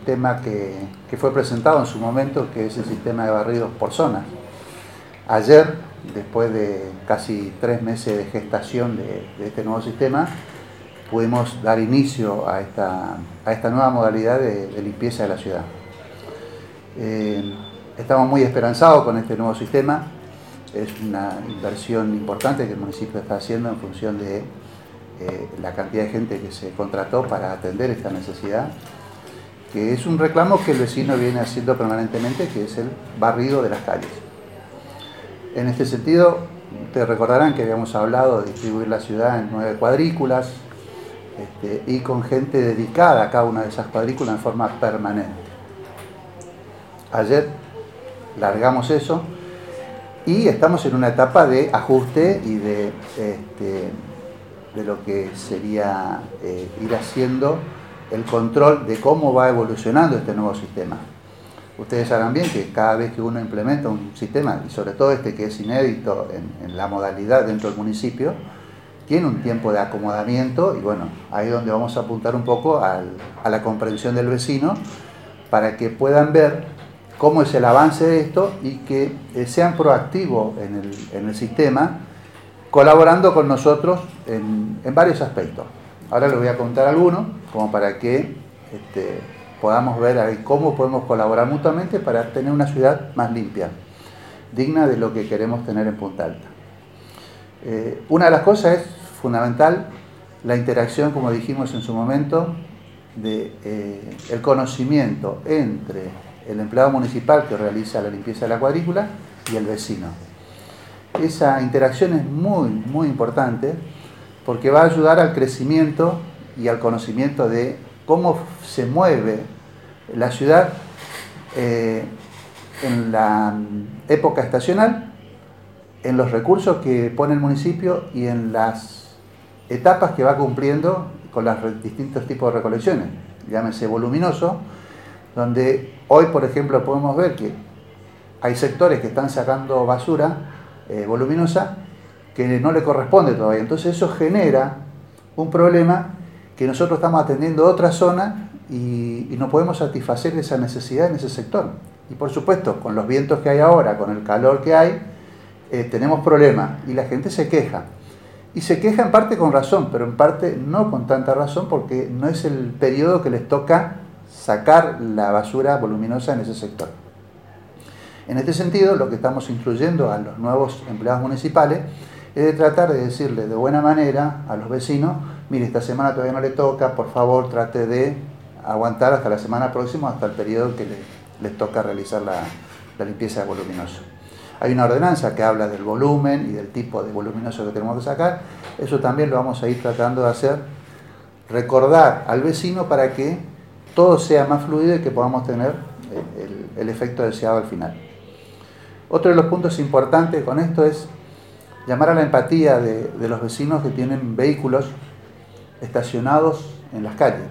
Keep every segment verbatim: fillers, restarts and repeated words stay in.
tema que, que fue presentado en su momento, que es el sistema de barridos por zonas. Ayer, después de casi tres meses de gestación de, de este nuevo sistema, pudimos dar inicio a esta, a esta nueva modalidad de, de limpieza de la ciudad. Eh, estamos muy esperanzados con este nuevo sistema. Es una inversión importante que el municipio está haciendo en función de eh, la cantidad de gente que se contrató para atender esta necesidad, que es un reclamo que el vecino viene haciendo permanentemente, que es el barrido de las calles. En este sentido, ustedes recordarán que habíamos hablado de distribuir la ciudad en nueve cuadrículas este, y con gente dedicada a cada una de esas cuadrículas en forma permanente. Ayer largamos eso y estamos en una etapa de ajuste y de, este, de lo que sería eh, ir haciendo el control de cómo va evolucionando este nuevo sistema. Ustedes sabrán bien que cada vez que uno implementa un sistema, y sobre todo este que es inédito en, en la modalidad dentro del municipio, tiene un tiempo de acomodamiento y bueno, ahí es donde vamos a apuntar un poco al, a la comprensión del vecino para que puedan ver cómo es el avance de esto y que eh, sean proactivos en el, en el sistema, colaborando con nosotros en, en varios aspectos. Ahora les voy a contar algunos, como para que este, podamos ver ahí cómo podemos colaborar mutuamente para tener una ciudad más limpia, digna de lo que queremos tener en Punta Alta. Eh, una de las cosas es fundamental la interacción, como dijimos en su momento, de eh, el conocimiento entre el empleado municipal que realiza la limpieza de la cuadrícula y el vecino. Esa interacción es muy, muy importante porque va a ayudar al crecimiento y al conocimiento de cómo se mueve la ciudad eh, en la época estacional, en los recursos que pone el municipio y en las etapas que va cumpliendo con los distintos tipos de recolecciones, llámese voluminoso, donde hoy, por ejemplo, podemos ver que hay sectores que están sacando basura eh, voluminosa que no le corresponde todavía. Entonces eso genera un problema que nosotros estamos atendiendo otra zona y, y no podemos satisfacer esa necesidad en ese sector. Y por supuesto, con los vientos que hay ahora, con el calor que hay, eh, tenemos problemas y la gente se queja. Y se queja en parte con razón, pero en parte no con tanta razón porque no es el periodo que les toca sacar la basura voluminosa en ese sector. En este sentido, lo que estamos instruyendo a los nuevos empleados municipales es de tratar de decirle de buena manera a los vecinos, mire, esta semana todavía no le toca, por favor trate de aguantar hasta la semana próxima, hasta el periodo que les, les toca realizar la, la limpieza de voluminoso. Hay una ordenanza que habla del volumen y del tipo de voluminoso que tenemos que sacar. Eso también lo vamos a ir tratando de hacer, recordar al vecino para que todo sea más fluido y que podamos tener el, el, el efecto deseado al final. Otro de los puntos importantes con esto es llamar a la empatía de, de los vecinos que tienen vehículos estacionados en las calles.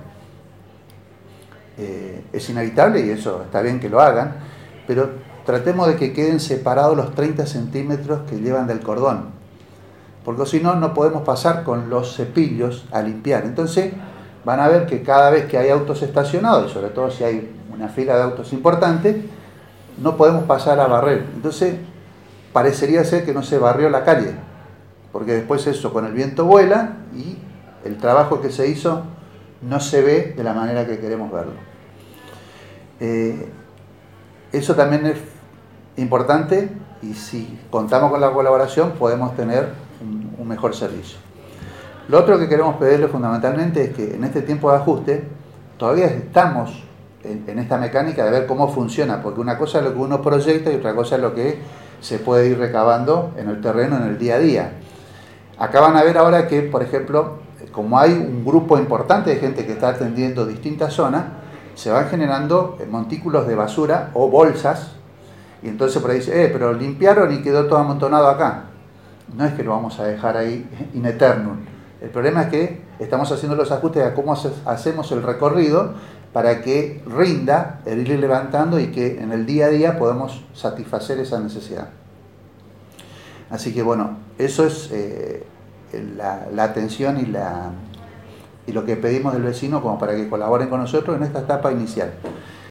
Eh, es inevitable y eso está bien que lo hagan, pero tratemos de que queden separados los treinta centímetros que llevan del cordón, porque si no, no podemos pasar con los cepillos a limpiar. Entonces van a ver que cada vez que hay autos estacionados, y sobre todo si hay una fila de autos importante, no podemos pasar a barrer. Entonces parecería ser que no se barrió la calle, porque después eso con el viento vuela y el trabajo que se hizo no se ve de la manera que queremos verlo. Eh, eso también es importante y si contamos con la colaboración podemos tener un, un mejor servicio. Lo otro que queremos pedirle fundamentalmente es que en este tiempo de ajuste todavía estamos en, en esta mecánica de ver cómo funciona, porque una cosa es lo que uno proyecta y otra cosa es lo que se puede ir recabando en el terreno, en el día a día. Acá van a ver ahora que, por ejemplo, como hay un grupo importante de gente que está atendiendo distintas zonas, se van generando montículos de basura o bolsas, y entonces por ahí dice, eh, pero limpiaron y quedó todo amontonado acá. No es que lo vamos a dejar ahí in eternum. El problema es que estamos haciendo los ajustes a cómo hacemos el recorrido para que rinda el ir levantando y que en el día a día podamos satisfacer esa necesidad. Así que bueno, eso es eh, la, la atención y, la, y lo que pedimos del vecino como para que colaboren con nosotros en esta etapa inicial.